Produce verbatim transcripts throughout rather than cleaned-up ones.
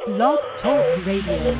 Blog Talk Radio.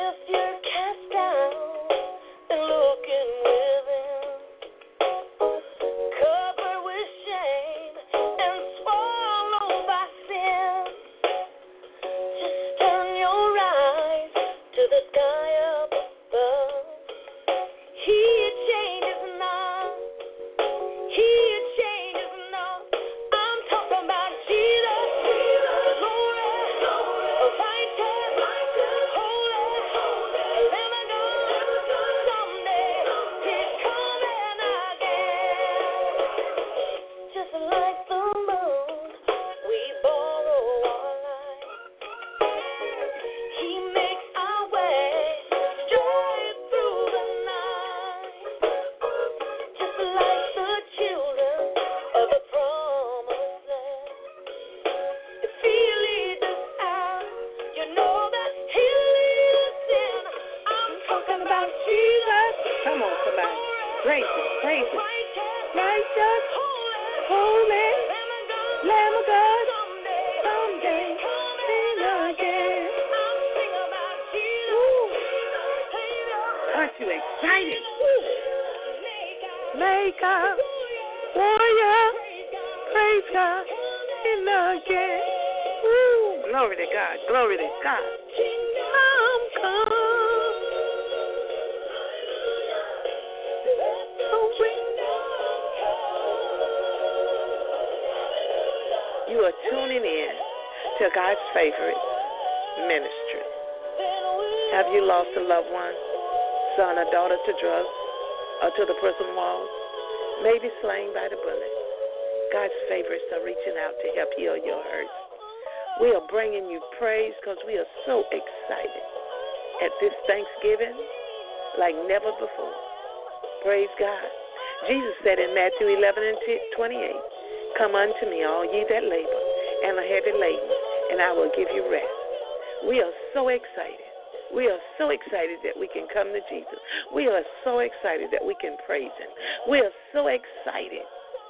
Matthew eleven and twenty-eight, come unto me, all ye that labor and are heavy laden, and I will give you rest. We are so excited. We are so excited that we can come to Jesus. We are so excited that we can praise him. We are so excited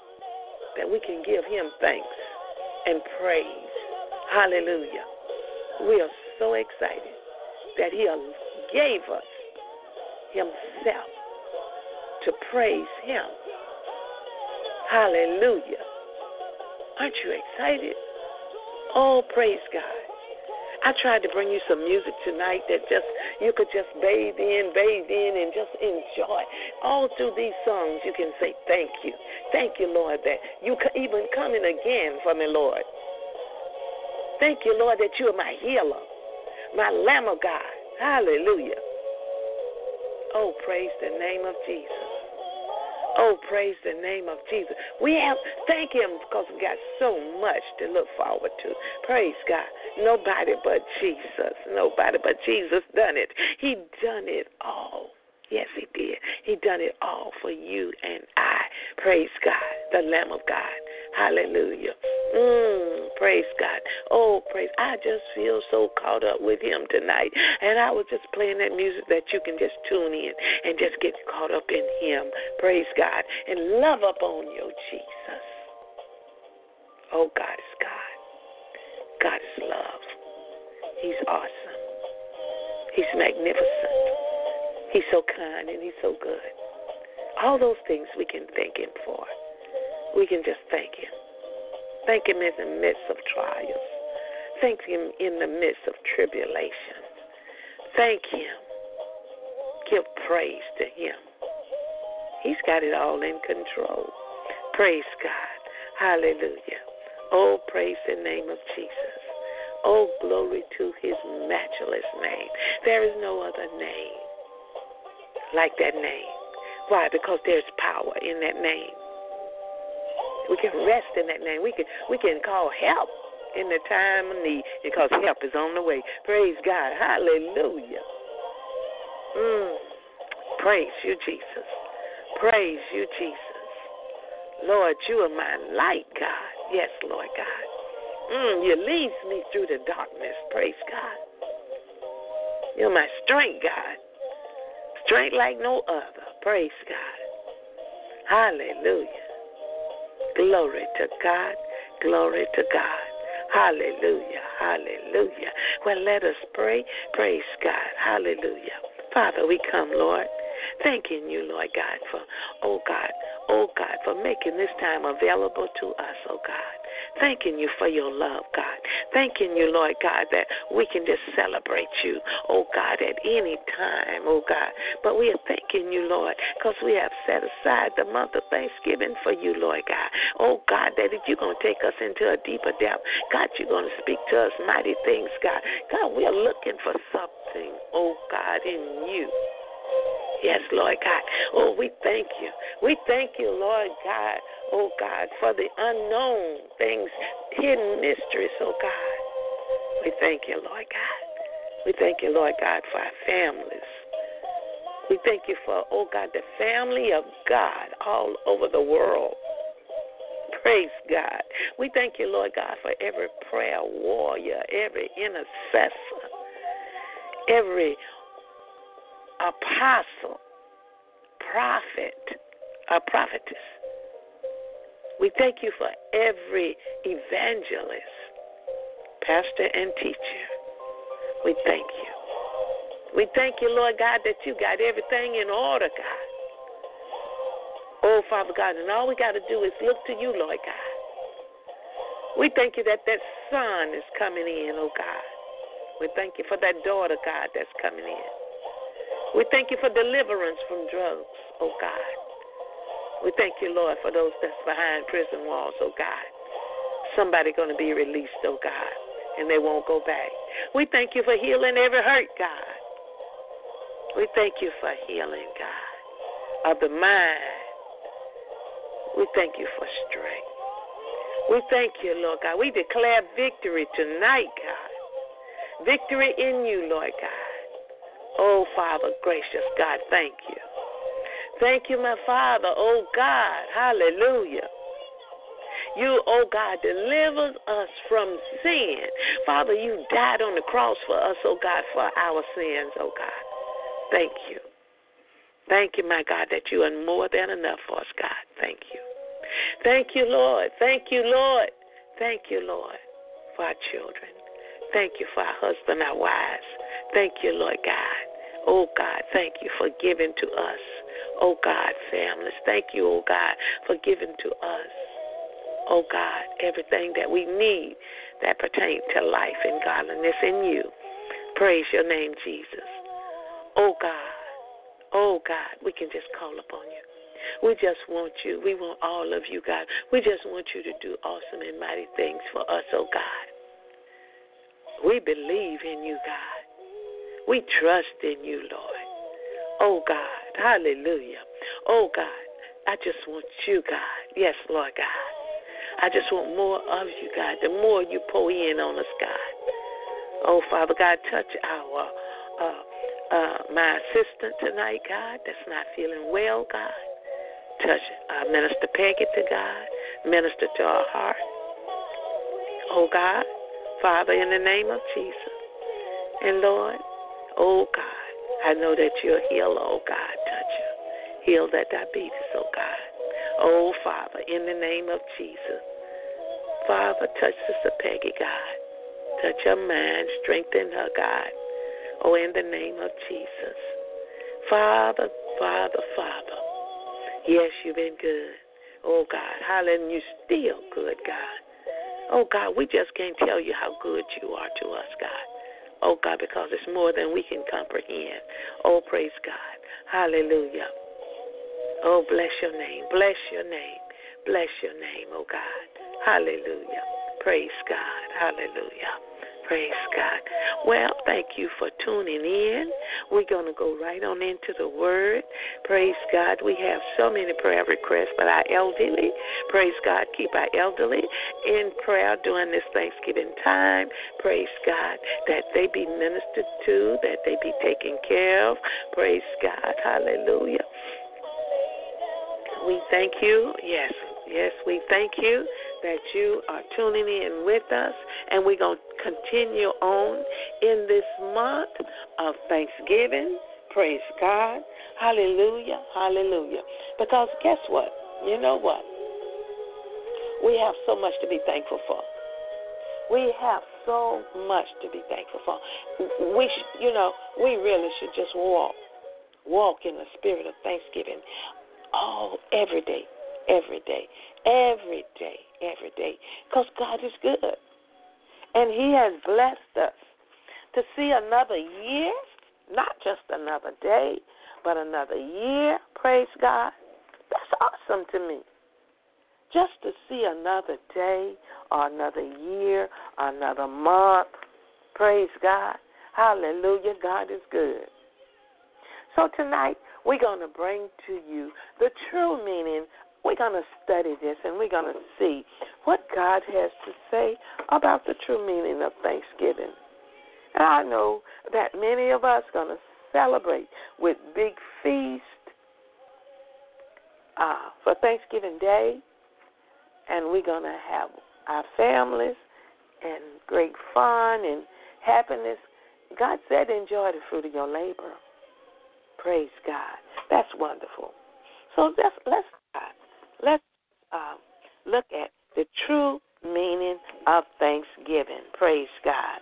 that we can give him thanks and praise. Hallelujah. We are so excited that he gave us himself to praise him. Hallelujah. Aren't you excited? Oh, praise God. I tried to bring you some music tonight that just you could just bathe in, bathe in, and just enjoy. All through these songs, you can say, thank you. Thank you, Lord, that you even coming again for me, Lord. Thank you, Lord, that you are my healer, my Lamb of God. Hallelujah. Oh, praise the name of Jesus. Oh, praise the name of Jesus. We have, thank him because we got so much to look forward to. Praise God. Nobody but Jesus. Nobody but Jesus done it. He done it all. Yes, he did. He done it all for you and I. Praise God, the Lamb of God. Hallelujah. Mm, praise God. Oh, praise. I just feel so caught up with him tonight. And I was just playing that music that you can just tune in and just get caught up in him. Praise God. And love up on your Jesus. Oh, God is God. God is love. He's awesome. He's magnificent. He's so kind and he's so good. All those things we can thank him for. We can just thank him. Thank him in the midst of trials. Thank him in the midst of tribulations. Thank him. Give praise to him. He's got it all in control. Praise God. Hallelujah. Oh, praise the name of Jesus. Oh, glory to his matchless name. There is no other name like that name. Why? Because there's power in that name. We can rest in that name. We can we can call help in the time of need because help is on the way. Praise God. Hallelujah. Mm. Praise you, Jesus. Praise you, Jesus. Lord, you are my light, God. Yes, Lord God. Mm, you lead me through the darkness. Praise God. You're my strength, God. Strength like no other. Praise God. Hallelujah. Glory to God. Glory to God. Hallelujah. Hallelujah. Well, let us pray. Praise God. Hallelujah. Father, we come, Lord, thanking you, Lord God, for, oh God, oh God, for making this time available to us, oh God. Thanking you for your love, God. Thanking you, Lord God, that we can just celebrate you, oh God, at any time, oh God. But we are thanking you, Lord, because we have set aside the month of Thanksgiving for you, Lord God. Oh God, that if you're going to take us into a deeper depth, God, you're going to speak to us mighty things, God. God, we are looking for something, oh God, in you. Yes, Lord God. Oh, we thank you. We thank you, Lord God, oh God, for the unknown things, hidden mysteries, oh God. We thank you, Lord God. We thank you, Lord God, for our families. We thank you for, oh God, the family of God all over the world. Praise God. We thank you, Lord God, for every prayer warrior, every intercessor, every apostle, prophet, a prophetess. We thank you for every evangelist, pastor, and teacher. We thank you. We thank you, Lord God, that you got everything in order, God. Oh, Father God, and all we got to do is look to you, Lord God. We thank you that that son is coming in, oh God. We thank you for that daughter, God, that's coming in. We thank you for deliverance from drugs, oh God. We thank you, Lord, for those that's behind prison walls, oh God. Somebody going to be released, oh God, and they won't go back. We thank you for healing every hurt, God. We thank you for healing, God, of the mind. We thank you for strength. We thank you, Lord God. We declare victory tonight, God. Victory in you, Lord God. Oh, Father, gracious God, thank you. Thank you, my Father, oh God, hallelujah. You, oh God, delivers us from sin. Father, you died on the cross for us, oh God, for our sins, oh God. Thank you. Thank you, my God, that you are more than enough for us, God. Thank you. Thank you, Lord. Thank you, Lord. Thank you, Lord, for our children. Thank you for our husband, our wives. Thank you, Lord God. Oh, God, thank you for giving to us. Oh, God, families. Thank you, oh, God, for giving to us. Oh, God, everything that we need that pertains to life and godliness in you. Praise your name, Jesus. Oh, God. Oh, God, we can just call upon you. We just want you. We want all of you, God. We just want you to do awesome and mighty things for us, oh, God. We believe in you, God. We trust in you, Lord. Oh, God. Hallelujah. Oh, God. I just want you, God. Yes, Lord God. I just want more of you, God. The more you pour in on us, God. Oh, Father God, touch our, uh, uh, my assistant tonight, God, that's not feeling well, God. Touch uh, Minister Peggy to God. Minister to her heart. Oh, God. Father, in the name of Jesus. And, Lord, oh, God, I know that you're a healer, oh, God. Touch her. Heal that diabetes, oh, God. Oh, Father, in the name of Jesus. Father, touch Sister Peggy, God. Touch her mind. Strengthen her, God. Oh, in the name of Jesus. Father, Father, Father. Yes, you've been good. Oh, God. Hallelujah. You're still good, God. Oh, God, we just can't tell you how good you are to us, God. Oh, God, because it's more than we can comprehend. Oh, praise God. Hallelujah. Oh, bless your name. Bless your name. Bless your name, oh, God. Hallelujah. Praise God. Hallelujah. Praise God. Well, thank you for tuning in. We're going to go right on into the Word. Praise God. We have so many prayer requests, but our elderly, praise God, keep our elderly in prayer during this Thanksgiving time. Praise God, that they be ministered to, that they be taken care of. Praise God. Hallelujah. We thank you. Yes, yes, we thank you that you are tuning in with us, and we're going to continue on in this month of Thanksgiving. Praise God. Hallelujah. Hallelujah. Because guess what? You know what? We have so much to be thankful for. We have so much to be thankful for. We, sh- you know, we really should just walk, walk in the spirit of thanksgiving all every day, every day, every day, every day, because God is good, and He has blessed us to see another year, not just another day, but another year. Praise God. That's awesome to me. Just to see another day or another year or another month. Praise God. Hallelujah. God is good. So tonight we're going to bring to you the true meaning. We're going to study this and we're going to see what God has to say about the true meaning of Thanksgiving. And I know that many of us are going to celebrate with big feast uh, for Thanksgiving Day. And we're going to have our families and great fun and happiness. God said, enjoy the fruit of your labor. Praise God. That's wonderful. So let's let's uh, let's uh, look at the true meaning of Thanksgiving. Praise God.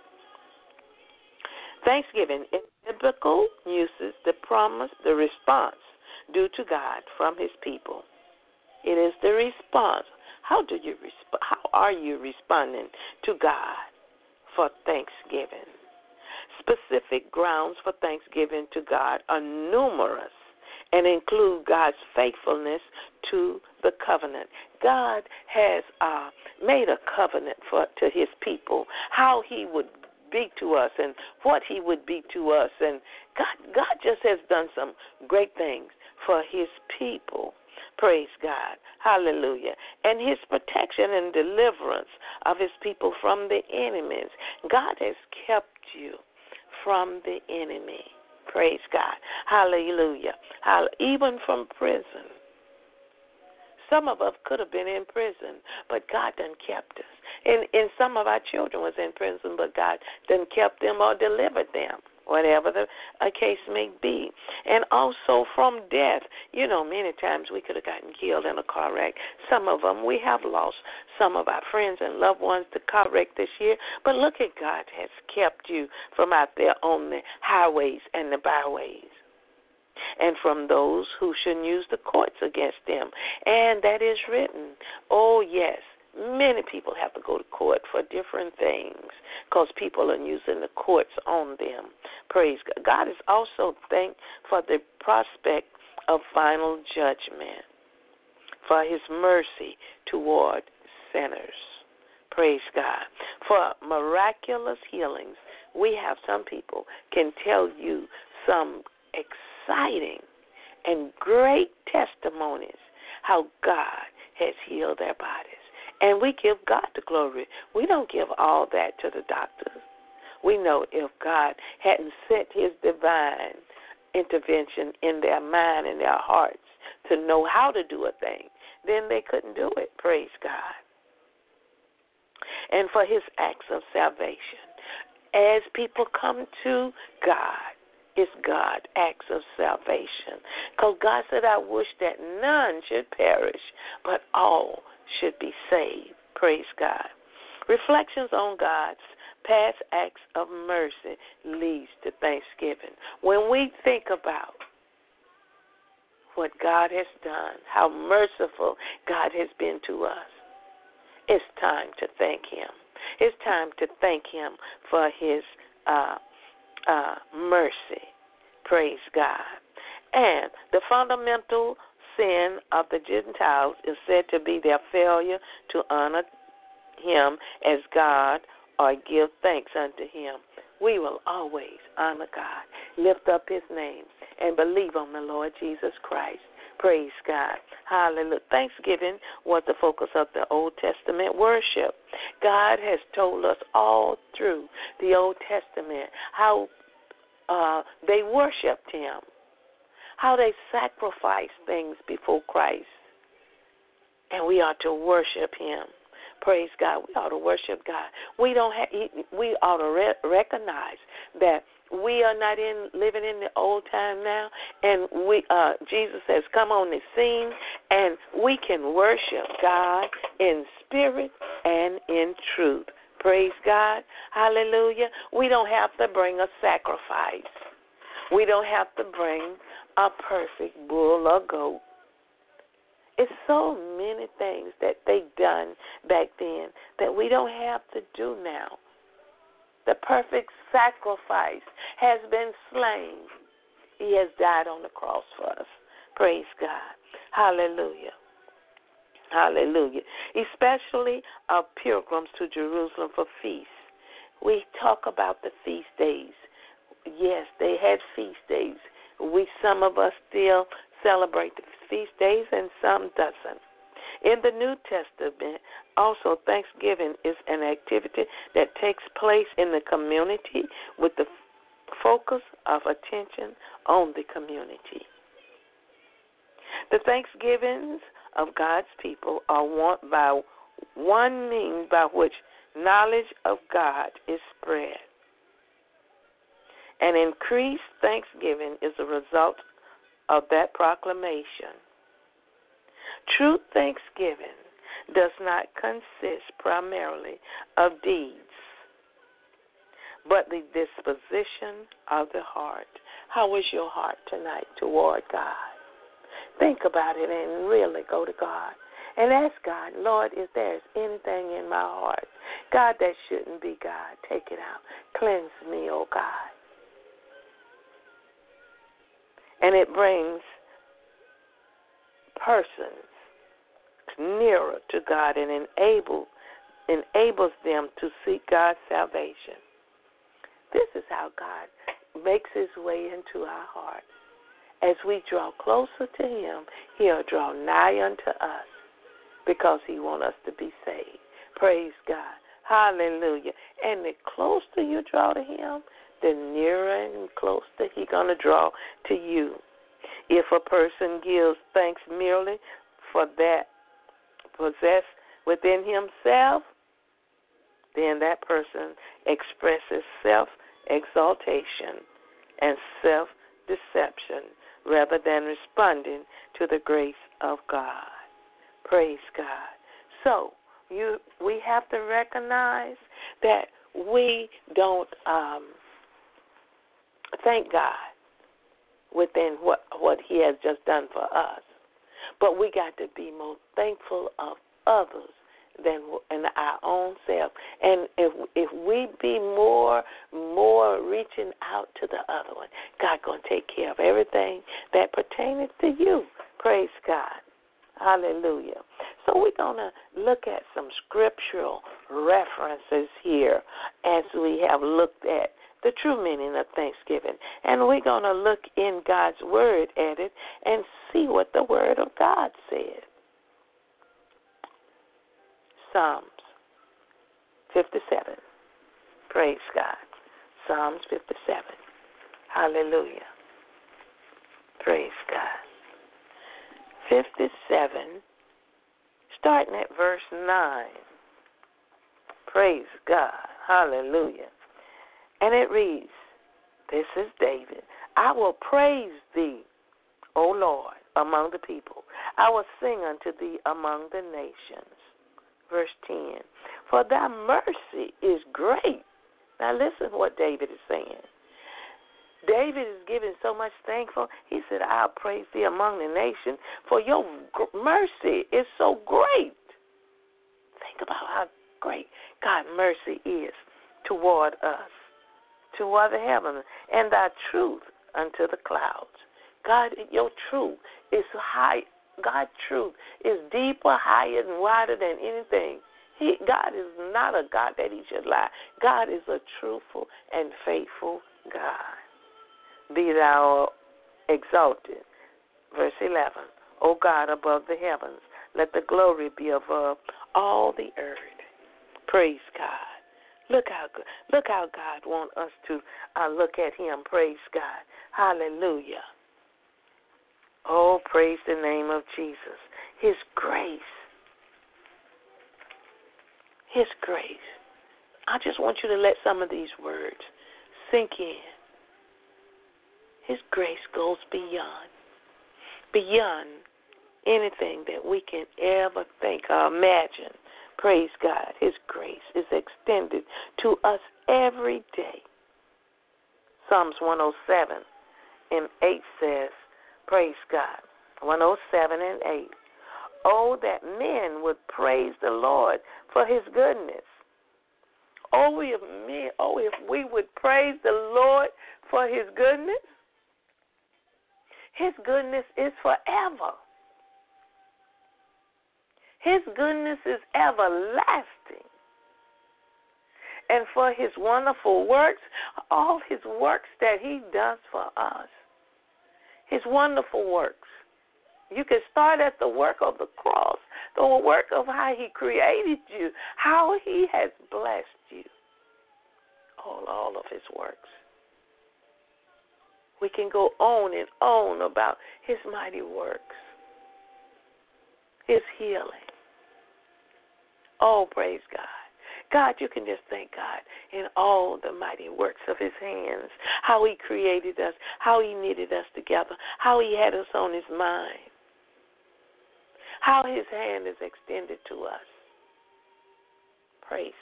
Thanksgiving in biblical uses the promise, the response due to God from His people. It is the response. How do you resp- How are you responding to God for Thanksgiving? Specific grounds for thanksgiving to God are numerous and include God's faithfulness to the covenant. God has uh, made a covenant for to His people, how He would be to us and what He would be to us. And God, God just has done some great things for His people. Praise God. Hallelujah. And His protection and deliverance of His people from the enemies. God has kept you from the enemy. Praise God. Hallelujah. Even from prison. Some of us could have been in prison, but God done kept us. And, and some of our children was in prison, but God done kept them or delivered them, whatever the a case may be. And also from death. You know, many times we could have gotten killed in a car wreck. Some of them we have lost some of our friends and loved ones to car wreck this year. But look at God has kept you from out there on the highways and the byways, and from those who shouldn't use the courts against them. And that is written. Oh, yes, many people have to go to court for different things because people are using the courts on them. Praise God. God is also thanked for the prospect of final judgment, for His mercy toward sinners. Praise God. For miraculous healings, we have some people can tell you some exciting and great testimonies how God has healed their bodies. And we give God the glory. We don't give all that to the doctors. We know if God hadn't sent His divine intervention in their mind and their hearts to know how to do a thing, then they couldn't do it. Praise God. And for His acts of salvation. As people come to God, it's God acts of salvation. Because God said, I wish that none should perish, but all should be saved. Praise God. Reflections on God's past acts of mercy leads to thanksgiving. When we think about what God has done, how merciful God has been to us, it's time to thank Him. It's time to thank Him for His uh, uh, mercy. Praise God. And the fundamental sin of the Gentiles is said to be their failure to honor Him as God or give thanks unto Him. We will always honor God, lift up His name, and believe on the Lord Jesus Christ. Praise God. Hallelujah. Thanksgiving was the focus of the Old Testament worship. God has told us all through the Old Testament how uh, they worshiped Him, how they sacrificed things before Christ. And we are to worship Him. Praise God. We ought to worship God. We don't have. We ought to re- recognize that we are not in living in the old time now, and we uh, Jesus has come on the scene, and we can worship God in spirit and in truth. Praise God. Hallelujah. We don't have to bring a sacrifice. We don't have to bring a perfect bull or goat. It's so many things that they done back then that we don't have to do now. The perfect sacrifice has been slain. He has died on the cross for us. Praise God. Hallelujah. Hallelujah. Especially our pilgrims to Jerusalem for feasts. We talk about the feast days. Yes, they had feast days. We, some of us still celebrate the feast days and some doesn't. In the New Testament, also Thanksgiving is an activity that takes place in the community with the focus of attention on the community. The Thanksgivings of God's people are one by one means by which knowledge of God is spread. An increased thanksgiving is a result of that proclamation. True thanksgiving does not consist primarily of deeds, but the disposition of the heart. How is your heart tonight toward God? Think about it and really go to God and ask God, Lord, if there's anything in my heart, God, that shouldn't be, God, take it out. Cleanse me, oh God. And it brings persons nearer to God and enable, enables them to seek God's salvation. This is how God makes his way into our heart. As we draw closer to him, he'll draw nigh unto us because he wants us to be saved. Praise God. Hallelujah. And the closer you draw to him, the nearer and closer he's going to draw to you. If a person gives thanks merely for that possessed within himself, then that person expresses self-exaltation and self-deception rather than responding to the grace of God. Praise God. So you, we have to recognize that we don't um, thank God within what, what he has just done for us. But we got to be more thankful of others than in our own self. And if if we be more more reaching out to the other one, God going to take care of everything that pertains to you. Praise God. Hallelujah. So we're going to look at some scriptural references here as we have looked at the true meaning of Thanksgiving. And we're going to look in God's Word at it and see what the Word of God said. Psalms fifty-seven. Praise God. Psalms fifty-seven. Hallelujah. Praise God. fifty-seven, starting at verse nine. Praise God. Hallelujah. And it reads, this is David. I will praise thee, O Lord, among the people. I will sing unto thee among the nations. Verse ten, for thy mercy is great. Now listen to what David is saying. David is giving so much thankful. He said, I'll praise thee among the nations, for your mercy is so great. Think about how great God's mercy is toward us, toward the heavens, and thy truth unto the clouds. God, your truth is high. God's truth is deeper, higher, and wider than anything. He, God is not a God that he should lie. God is a truthful and faithful God. Be thou exalted. Verse eleven, O God above the heavens, let the glory be above all the earth. Praise God. Look how good, look how God wants us to uh, look at him. Praise God. Hallelujah. Oh, praise the name of Jesus. His grace. His grace. I just want you to let some of these words sink in. His grace goes beyond, beyond anything that we can ever think or imagine. Praise God. His grace is extended to us every day. Psalms one oh seven and eight says, praise God. one oh seven and eight. Oh, that men would praise the Lord for his goodness. Oh, if men, oh, if we would praise the Lord for his goodness. His goodness is forever. His goodness is everlasting. And for his wonderful works, all his works that he does for us, his wonderful works. You can start at the work of the cross, the work of how he created you, how he has blessed you, all, all of his works. We can go on and on about his mighty works, his healing. Oh, praise God. God, you can just thank God in all the mighty works of his hands, how he created us, how he knitted us together, how he had us on his mind, how his hand is extended to us. Praise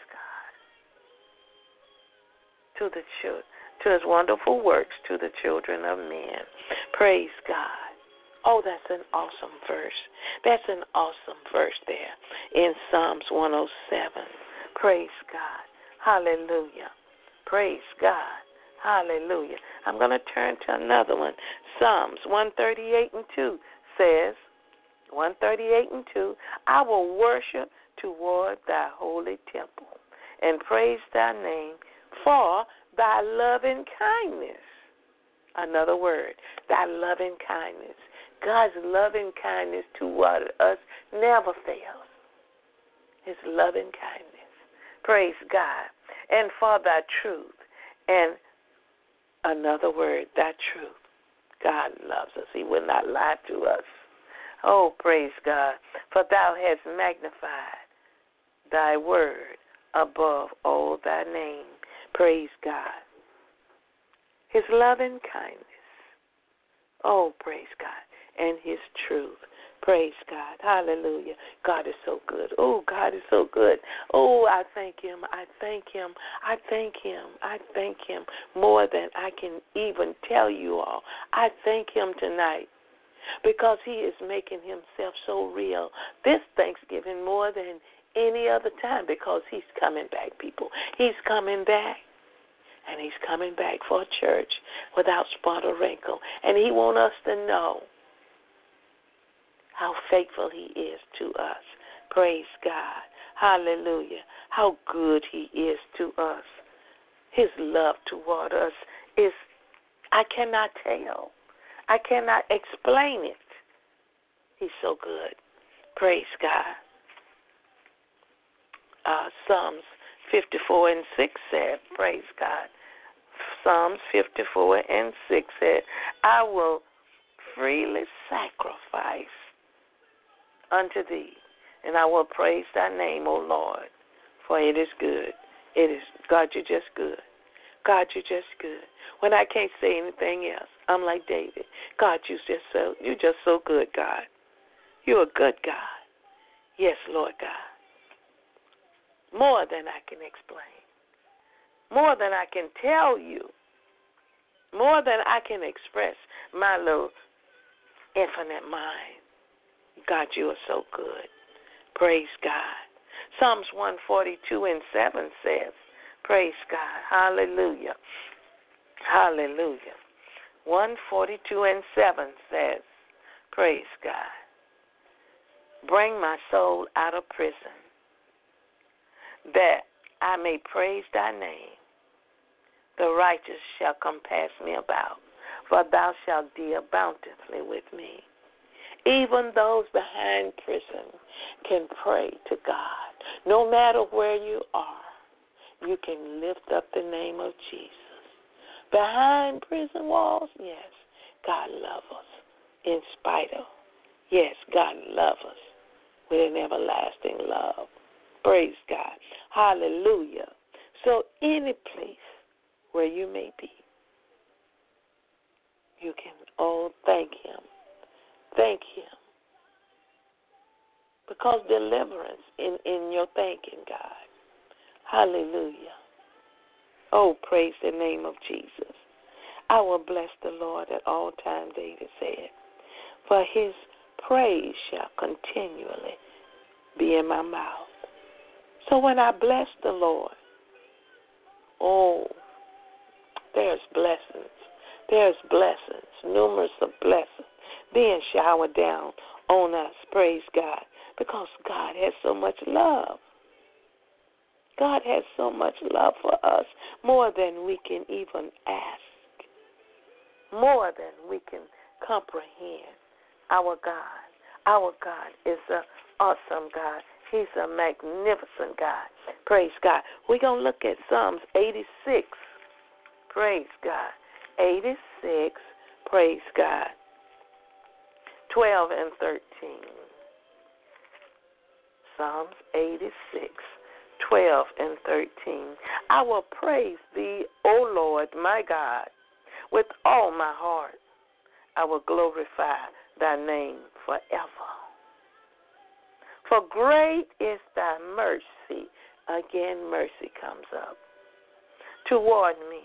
God. To the children, to his wonderful works, to the children of men. Praise God. Oh, that's an awesome verse. That's an awesome verse there in Psalms one oh seven. Praise God. Hallelujah. Praise God. Hallelujah. I'm going to turn to another one. Psalms one thirty-eight and two says, one thirty-eight and two, I will worship toward thy holy temple and praise thy name for thy loving kindness. Another word, thy loving kindness. God's loving kindness toward us never fails. His loving kindness. Praise God. And for thy truth. And another word, thy truth. God loves us. He will not lie to us. Oh, praise God. For thou hast magnified thy word above all thy name. Praise God. His loving kindness. Oh, praise God. And his truth. Praise God. Hallelujah. God is so good. Oh, God is so good. Oh, I thank him. I thank him. I thank him. I thank him more than I can even tell you all. I thank him tonight because he is making himself so real this Thanksgiving more than any other time because he's coming back, people. He's coming back. And he's coming back for a church without spot or wrinkle. And he wants us to know how faithful he is to us. Praise God. Hallelujah. How good he is to us. His love toward us is, I cannot tell. I cannot explain it. He's so good. Praise God. Uh, Psalms fifty-four and six said, praise God. Psalms fifty-four and six said, I will freely sacrifice unto thee, and I will praise thy name, O Lord, for it is good. It is, God, you're just good. God, you're just good. When I can't say anything else, I'm like David. God, you're just so, you're just so good, God. You're a good God. Yes, Lord God. More than I can explain. More than I can tell you. More than I can express my little infinite mind. God, you are so good. Praise God. Psalms one forty-two and seven says, praise God. Hallelujah. Hallelujah. one forty-two and seven says, praise God. Bring my soul out of prison, that I may praise thy name. The righteous shall compass me about, for thou shalt deal bountifully with me. Even those behind prison can pray to God. No matter where you are, you can lift up the name of Jesus. Behind prison walls, yes, God loves us in spite of. Yes, God loves us with an everlasting love. Praise God. Hallelujah. So any place where you may be, you can, oh, thank him. Thank him. because deliverance in, in your thinking, God. Hallelujah. Oh, praise the name of Jesus. I will bless the Lord at all times, David said, for his praise shall continually be in my mouth. So when I bless the Lord, oh, there's blessings. There's blessings, numerous of blessings being showered down on us, praise God, because God has so much love. God has so much love for us, more than we can even ask, more than we can comprehend. Our God, our God is an awesome God. He's a magnificent God. Praise God. We're going to look at Psalms eighty-six. Praise God. eighty-six. Praise God. twelve and thirteen. Psalms eighty-six. twelve and thirteen. I will praise thee, O Lord, my God, with all my heart. I will glorify thy name forever. For great is thy mercy. Again, mercy comes up toward me.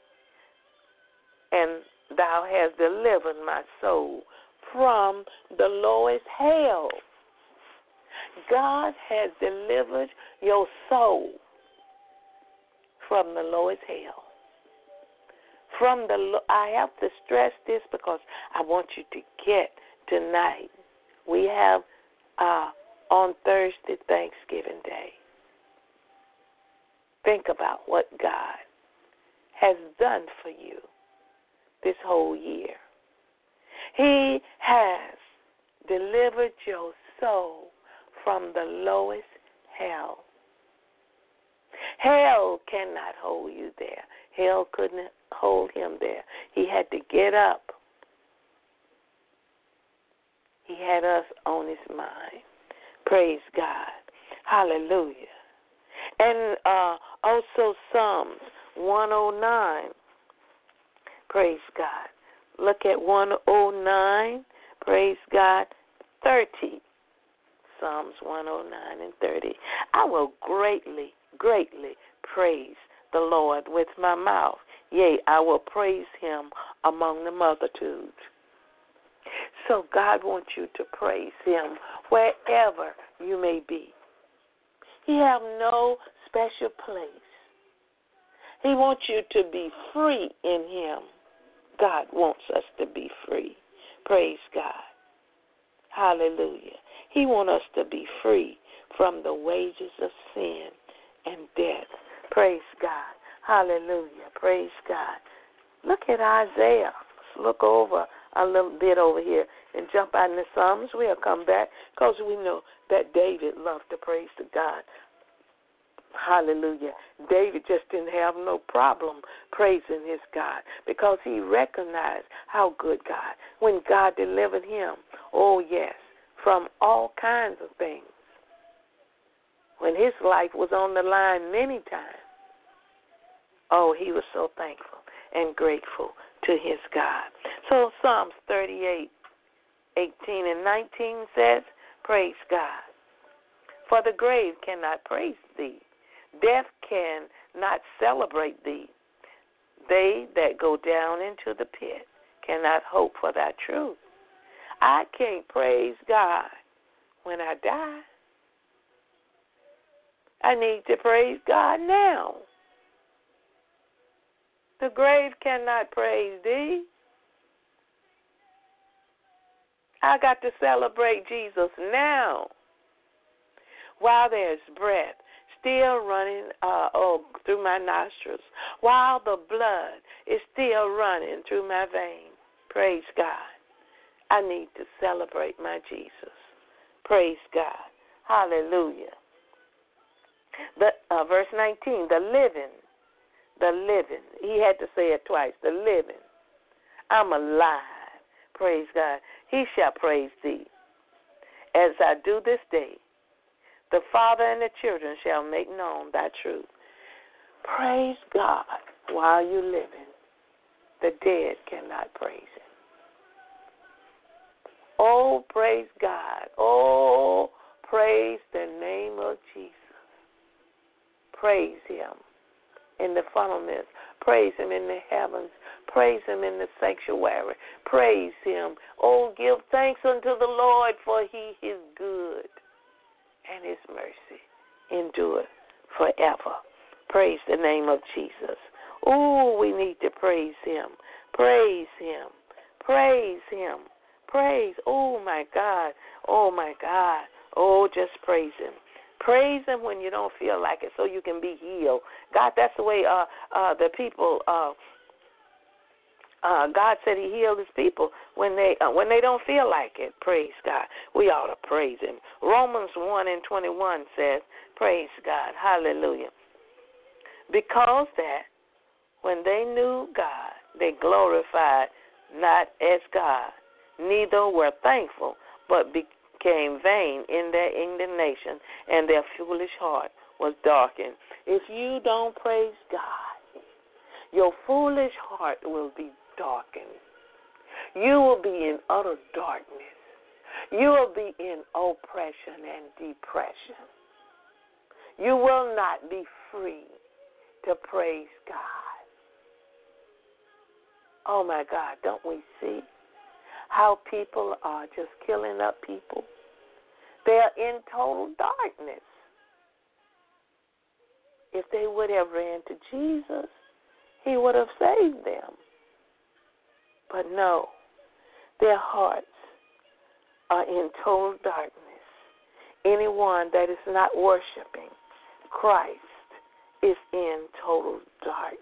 And thou hast delivered my soul from the lowest hell. God has delivered your soul from the lowest hell. From the, lo- I have to stress this because I want you to get tonight. We have uh, on Thursday, Thanksgiving Day. Think about what God has done for you this whole year. He has delivered your soul from the lowest hell. Hell cannot hold you there. Hell couldn't hold him there. He had to get up. He had us on his mind. Praise God. Hallelujah. And uh, also Psalms one oh nine. Praise God. Look at one oh nine. Praise God. thirty. Psalms one oh nine and thirty. I will greatly, greatly praise the Lord with my mouth. Yea, I will praise him among the multitudes. So God wants you to praise him wherever you may be. He have no special place. He wants you to be free in him. God wants us to be free. Praise God. Hallelujah. He wants us to be free from the wages of sin and death. Praise God. Hallelujah. Praise God. Look at Isaiah. Let's look over a little bit over here and jump out in the Psalms. We'll come back because we know that David loved to praise to God. Hallelujah. David just didn't have no problem praising his God because he recognized how good God, when God delivered him, oh yes, from all kinds of things. When his life was on the line many times, oh, he was so thankful and grateful to his God. So Psalms thirty-eight, eighteen and nineteen says, praise God. For the grave cannot praise thee. Death cannot celebrate thee. They that go down into the pit cannot hope for thy truth. I can't praise God when I die. I need to praise God now. The grave cannot praise thee. I got to celebrate Jesus now while there's breath still running uh, oh, through my nostrils, while the blood is still running through my veins. Praise God. I need to celebrate my Jesus. Praise God. Hallelujah. The, uh, verse nineteen, the living, the living. He had to say it twice, the living. I'm alive. Praise God. He shall praise thee. As I do this day, the Father and the children shall make known thy truth. Praise God while you're living. The dead cannot praise him. Oh, praise God. Oh, Praise the name of Jesus. Praise him in the firmament. Praise him in the heavens. Praise him in the sanctuary. Praise him. Oh, give thanks unto the Lord, for he is good, and his mercy endureth forever. Praise the name of Jesus. Oh, we need to praise him. Praise him. Praise him. Praise. Oh, my God. Oh, my God. Oh, just praise him. Praise him when you don't feel like it so you can be healed. God, that's the way uh, uh, the people, uh, uh, God said he healed his people when they uh, when they don't feel like it. Praise God. We ought to praise him. Romans one and twenty-one says, praise God. Hallelujah. Because that when they knew God, they glorified not as God, neither were thankful, but became vain in their indignation, and their foolish heart was darkened. If you don't praise God, your foolish heart will be darkened. You will be in utter darkness. You will be in oppression and depression. You will not be free to praise God. Oh, my God, don't we see how people are just killing up people? They're in total darkness. If they would have ran to Jesus, he would have saved them. But no, their hearts are in total darkness. Anyone that is not worshiping Christ is in total darkness.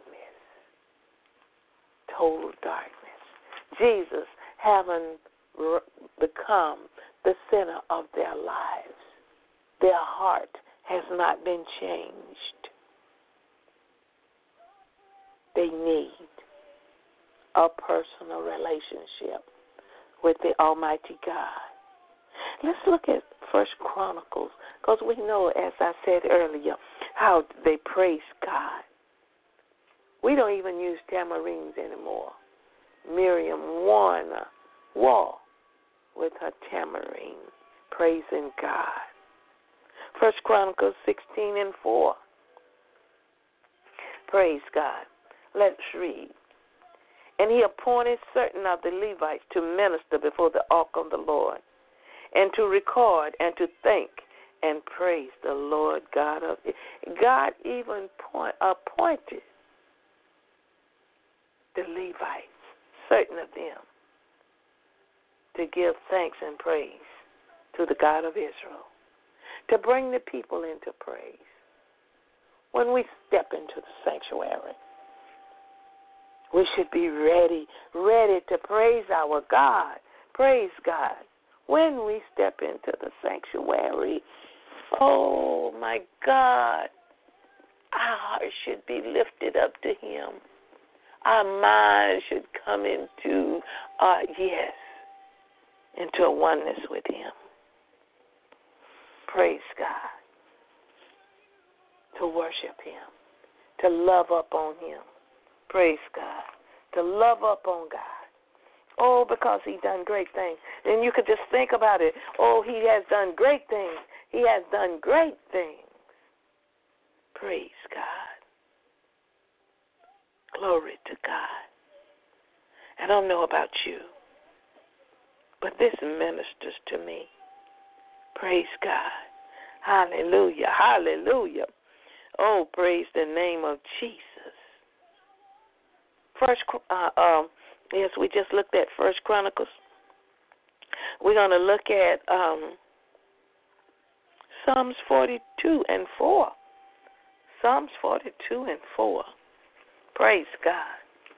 Total darkness. Jesus having become the center of their lives. Their heart has not been changed. They need a personal relationship with the Almighty God. Let's look at First Chronicles, because we know, as I said earlier, how they praise God. We don't even use tamarines anymore. Miriam won a war with her tamarine, praising God. First Chronicles sixteen and four. Praise God. Let's read. And he appointed certain of the Levites to minister before the ark of the Lord, and to record and to thank and praise the Lord God of it. God even point, appointed the Levites, certain of them, to give thanks and praise to the God of Israel, to bring the people into praise. When we step into the sanctuary, we should be ready, ready to praise our God. Praise God. When we step into the sanctuary, oh my God, our heart should be lifted up to him. Our mind should come into, uh, yes, into a oneness with him. Praise God. To worship him. To love up on him. Praise God. To love up on God. Oh, because he done great things. And you could just think about it. Oh, he has done great things. He has done great things. Praise God. Glory to God. I don't know about you, but this ministers to me. Praise God. Hallelujah. Hallelujah. Oh, praise the name of Jesus. First, uh, um, yes, we just looked at First Chronicles. We're going to look at um, Psalms forty-two and four. Psalms forty-two and four. Praise God.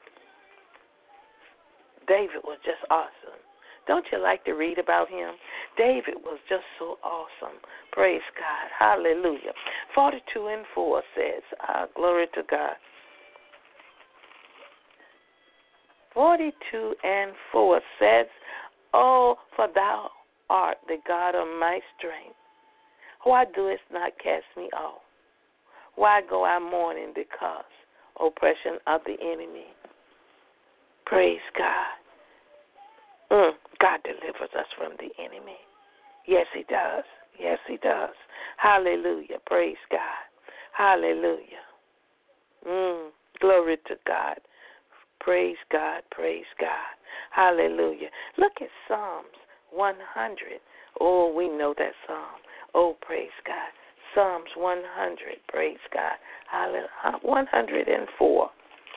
David was just awesome. Don't you like to read about him? David was just so awesome. Praise God. Hallelujah. forty-two and four says, ah, glory to God. forty-two and four says, oh, for thou art the God of my strength. Why doest not cast me off? Why go I mourning because oppression of the enemy? Praise God. Mm, God delivers us from the enemy. Yes, he does. Yes, he does. Hallelujah. Praise God. Hallelujah. Mm, glory to God. Praise God. Praise God. Hallelujah. Look at Psalms one hundred. Oh, we know that psalm. Oh, praise God. Psalms one hundred. Praise God. Hallelujah. one hundred four.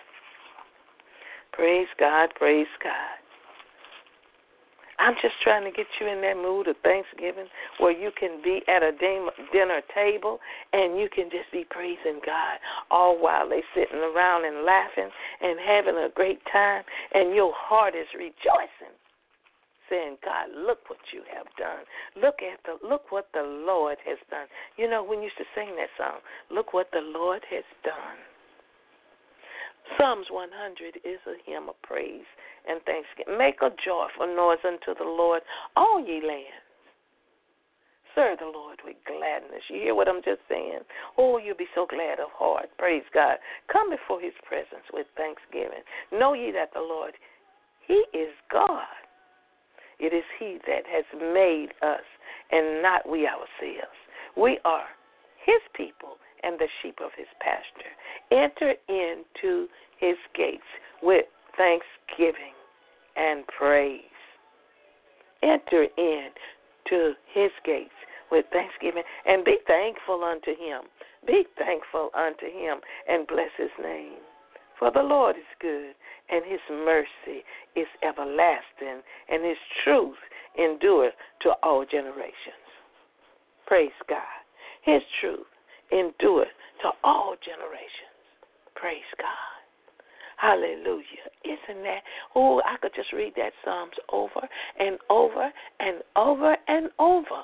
Praise God. Praise God. I'm just trying to get you in that mood of Thanksgiving where you can be at a dinner table and you can just be praising God all while they sitting around and laughing and having a great time, and your heart is rejoicing, saying, God, look what you have done. Look at the look what the Lord has done. You know, when you used to sing that song, look what the Lord has done. Psalms one hundred is a hymn of praise and thanksgiving. Make a joyful noise unto the Lord, all ye lands. Serve the Lord with gladness. You hear what I'm just saying? Oh, you'll be so glad of heart. Praise God. Come before his presence with thanksgiving. Know ye that the Lord, he is God. It is he that has made us and not we ourselves. We are his people and the sheep of his pasture. Enter into his gates with thanksgiving and praise. Enter into his gates with thanksgiving and be thankful unto him. Be thankful unto him and bless his name. For the Lord is good, and his mercy is everlasting, and his truth endureth to all generations. Praise God. His truth endureth to all generations. Praise God. Hallelujah. Isn't that, oh, I could just read that Psalms over and over and over and over.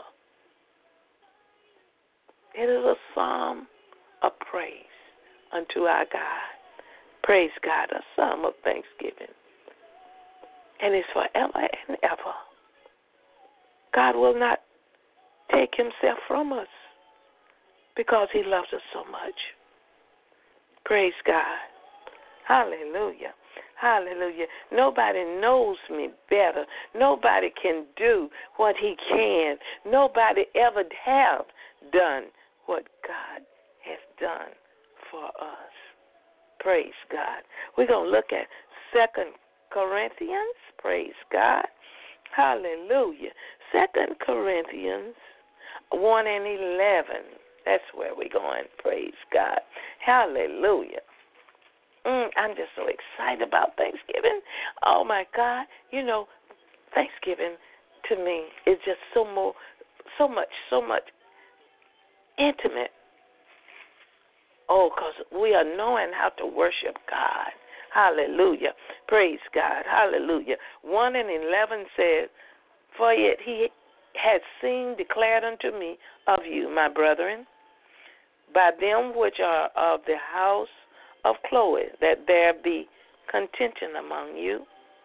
It is a psalm of praise unto our God. Praise God, a psalm of thanksgiving. And it's forever and ever. God will not take himself from us because he loves us so much. Praise God. Hallelujah. Hallelujah. Nobody knows me better. Nobody can do what he can. Nobody ever have done what God has done for us. Praise God. We're going to look at Second Corinthians. Praise God. Hallelujah. Second Corinthians one and eleven. That's where we're going. Praise God. Hallelujah. Mm, I'm just so excited about Thanksgiving. Oh, my God. You know, Thanksgiving to me is just so more, so much, so much intimate. Oh, because we are knowing how to worship God. Hallelujah. Praise God. Hallelujah. one and eleven says, for yet he had seen declared unto me of you, my brethren, by them which are of the house of Chloe, that there be contention among you.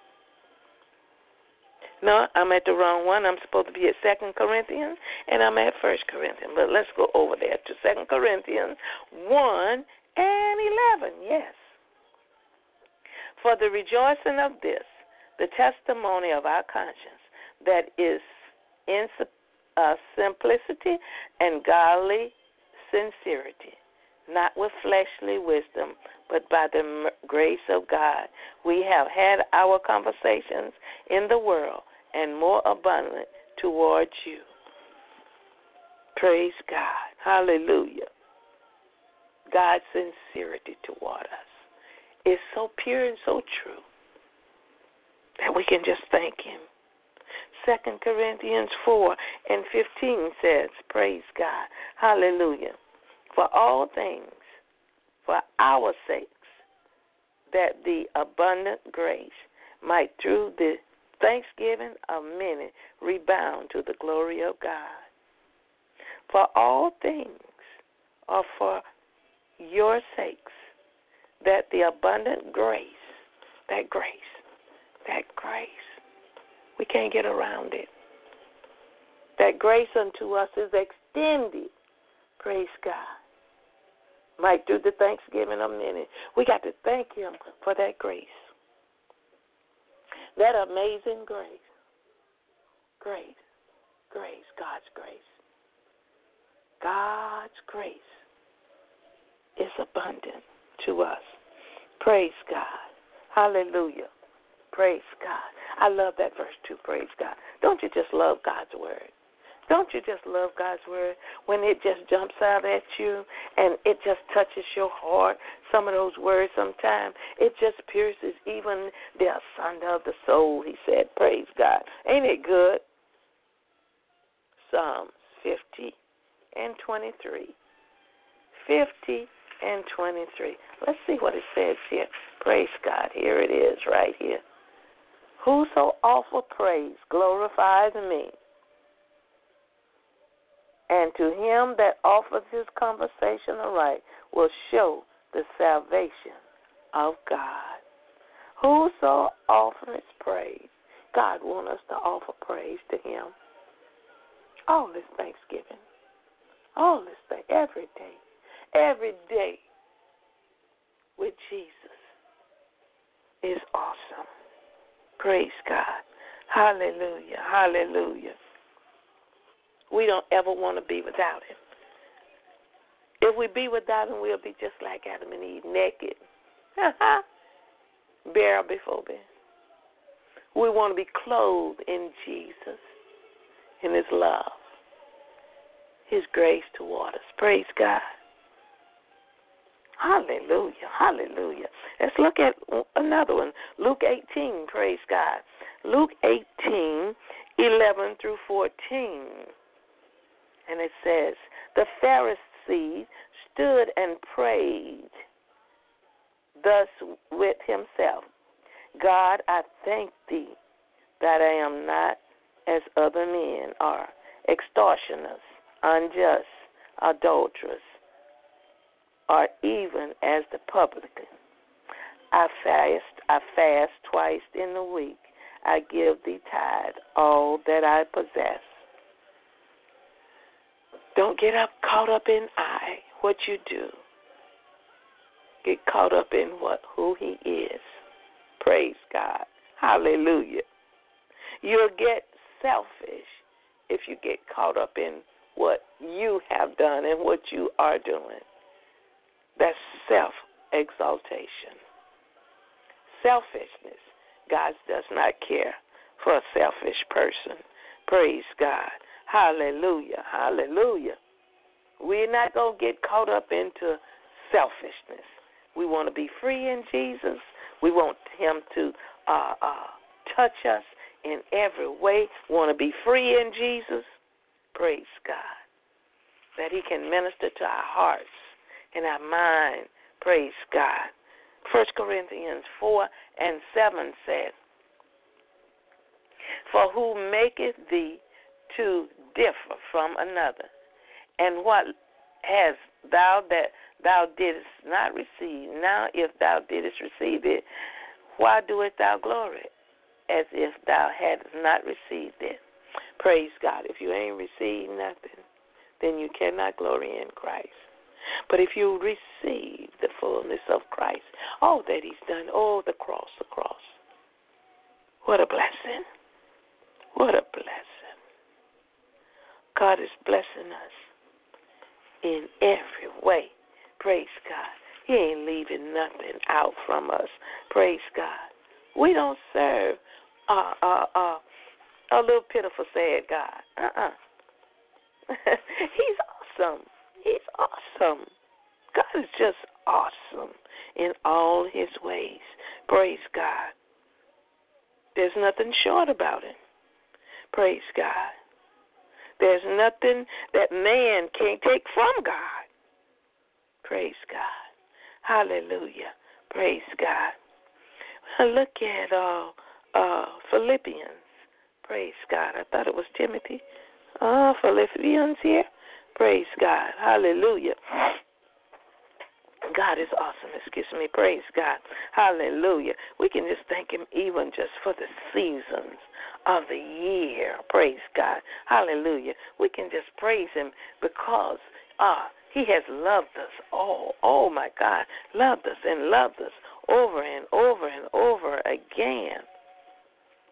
No, I'm at the wrong one. I'm supposed to be at Second Corinthians, and I'm at First Corinthians. But let's go over there to Second Corinthians one and eleven. Yes. For the rejoicing of this, the testimony of our conscience, that is in uh, simplicity and godly sincerity, not with fleshly wisdom, but by the grace of God, we have had our conversations in the world and more abundant towards you. Praise God. Hallelujah. God's sincerity toward us is so pure and so true that we can just thank him. Second Corinthians four and fifteen says, praise God. Hallelujah. For all things, for our sakes, that the abundant grace might through the thanksgiving of many rebound to the glory of God. For all things are for your sakes, that the abundant grace, that grace, that grace, we can't get around it. That grace unto us is extended, praise God, might through the thanksgiving of many. We got to thank him for that grace. That amazing grace. Grace. grace, God's grace. God's grace is abundant to us. Praise God. Hallelujah. Praise God. I love that verse too. Praise God. Don't you just love God's word? Don't you just love God's word when it just jumps out at you and it just touches your heart? Some of those words sometimes, it just pierces even the asunder of the soul, he said. Praise God. Ain't it good? Psalms fifty and twenty-three. fifty and twenty-three. Let's see what it says here. Praise God. Here it is right here. Whoso offer praise glorifies me, and to him that offers his conversation aright will show the salvation of God. Whoso offers praise, God wants us to offer praise to him. All this Thanksgiving, all this thing, every day, every day with Jesus is awesome. Praise God. Hallelujah. Hallelujah. We don't ever want to be without him. If we be without him, we'll be just like Adam and Eve, naked, bare before him. We want to be clothed in Jesus, in his love, his grace toward us. Praise God. Hallelujah. Hallelujah. Let's look at another one. Luke eighteen. Praise God. Luke eighteen, eleven through fourteen. And it says, the Pharisee stood and prayed thus with himself, God, I thank thee that I am not as other men are, extortioners, unjust, adulterers, or even as the publican. I fast, I fast twice in the week. I give thee tithe, all that I possess. Don't get up caught up in I, what you do. Get caught up in what who he is. Praise God. Hallelujah. You'll get selfish if you get caught up in what you have done and what you are doing. That's self-exaltation. Selfishness. God does not care for a selfish person. Praise God. Hallelujah. Hallelujah. We're not going to get caught up into selfishness. We want to be free in Jesus. We want him to uh, uh, touch us in every way. We want to be free in Jesus. Praise God. That he can minister to our hearts and our mind. Praise God. First Corinthians four and seven says, for who maketh thee to differ from another? And what hast thou that thou didst not receive? Now if thou didst receive it, why doest thou glory as if thou hadst not received it? Praise God. If you ain't received nothing, then you cannot glory in Christ. But if you receive the fullness of Christ, all that he's done, oh, the cross, the cross. What a blessing. What a blessing. God is blessing us in every way. Praise God. He ain't leaving nothing out from us. Praise God. We don't serve uh, uh, uh, a little pitiful, sad God. Uh-uh. He's awesome. He's awesome. God is just awesome in all his ways. Praise God. There's nothing short about him. Praise God. There's nothing that man can't take from God. Praise God. Hallelujah. Praise God. Look at uh, uh, Philippians. Praise God. I thought it was Timothy. Uh, Philippians here. Praise God. Hallelujah. God is awesome. Excuse me. Praise God. Hallelujah. We can just thank him even just for the seasons of the year. Praise God. Hallelujah. We can just praise him because uh, he has loved us all. Oh, my God. Loved us and loved us over and over and over again. I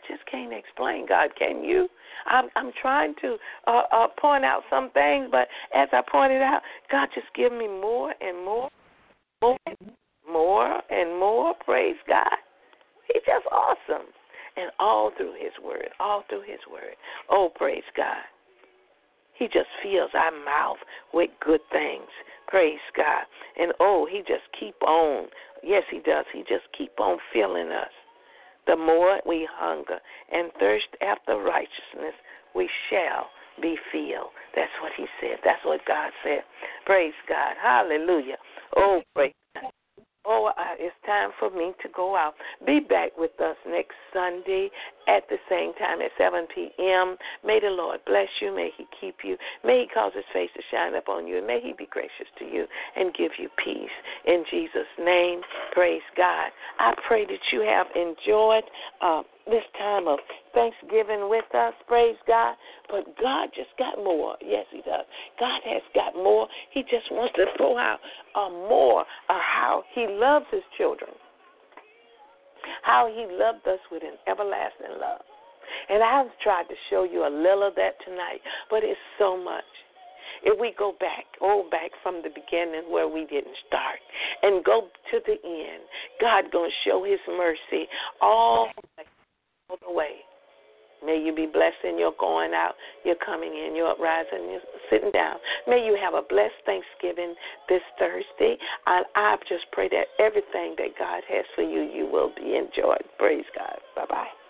just can't explain God. Can you? I'm, I'm trying to uh, uh, point out some things, but as I pointed out, God just give me more and more, more, more and more. Praise God. He's just awesome. And all through his word, all through his word. Oh, praise God. He just fills our mouth with good things. Praise God. And, oh, he just keep on. Yes, he does. He just keep on filling us. The more we hunger and thirst after righteousness, we shall be filled. That's what he said. That's what God said. Praise God. Hallelujah. Oh, praise God. Oh, uh, it's time for me to go out. Be back with us next Sunday at the same time at seven p.m. May the Lord bless you. May he keep you. May he cause his face to shine upon you. And may he be gracious to you and give you peace. In Jesus' name, praise God. I pray that you have enjoyed uh, this time of Thanksgiving with us. Praise God. But God just got more. Yes, he does. God has got more. He just wants to pour out uh, more of how he loves his children, how he loved us with an everlasting love. And I've tried to show you a little of that tonight, but it's so much. If we go back, oh, back from the beginning where we didn't start and go to the end, God going to show his mercy all the way. May you be blessed in your going out, your coming in, your uprising, your sitting down. May you have a blessed Thanksgiving this Thursday. And I just pray that everything that God has for you, you will be enjoyed. Praise God. Bye-bye.